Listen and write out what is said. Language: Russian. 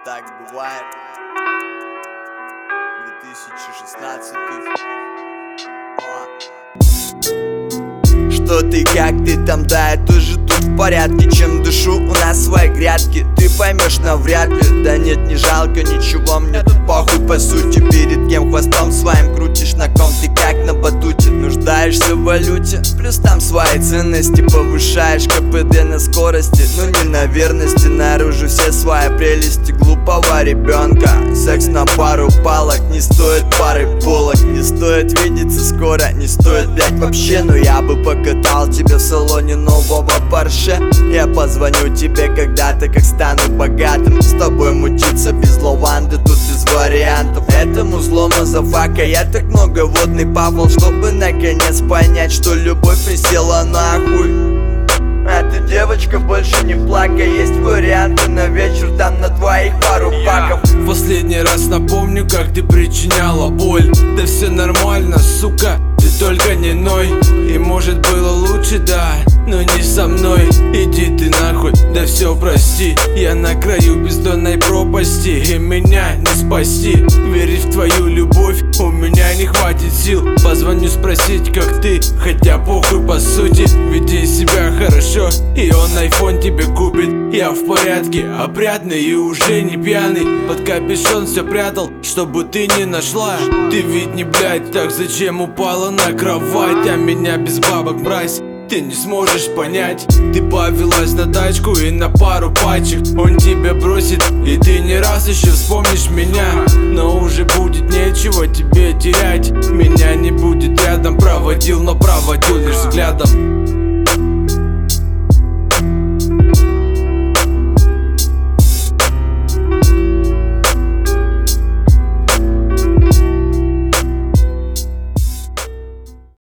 Так бывает. 2016. Что ты, как ты там, да, я тоже тут в порядке. Чем дышу, у нас свои грядки. Ты поймешь навряд ли, да нет, не жалко ничего. Мне тут похуй по сути, перед кем хвостом своим крутишь. На ком ты как на батуте, нуждаешься в валюте. Плюс там свои ценности, повышаешь КПД на скорости. Ну не на верности, наружу все свои прелести глупого ребенка. Секс на пару палок не стоит пары полок. Не стоит видеться скоро, не стоит, блять, вообще. Но я бы покатал тебя в салоне нового Порше. Я позвоню тебе когда-то, как стану богатым. С тобой мутиться без лаванды, тут из вариантов. Этому злому мазафака я так много водный павал, чтобы наконец понять, что любовь присела нахуй. А ты, девочка, больше не плакай. Есть варианты на вечер, там на двоих пару паков. Последний раз напомню, как ты причиняла боль. Да все нормально, сука, ты только не ной. И может было лучше, да, но не со мной. Иди ты нахуй, да все прости. Я на краю бездонной пропасти, и меня не спасти. Верить в твою любовь у меня не хватит сил. Позвоню спросить, как ты, хотя похуй по сути. Веди себя хорошо, и он айфон тебе купит. Я в порядке, опрятный и уже не пьяный. Под капюшон все прятал, чтобы ты не нашла. Ты ведь не блядь, так зачем упала на кровать? А меня без бабок, мразь, ты не сможешь понять. Ты повелась на тачку и на пару пачек. Он тебя бросит, и ты не раз еще вспомнишь меня. Но уже будет нечего тебе терять. Меня не будет рядом, проводил, но проводил лишь взглядом.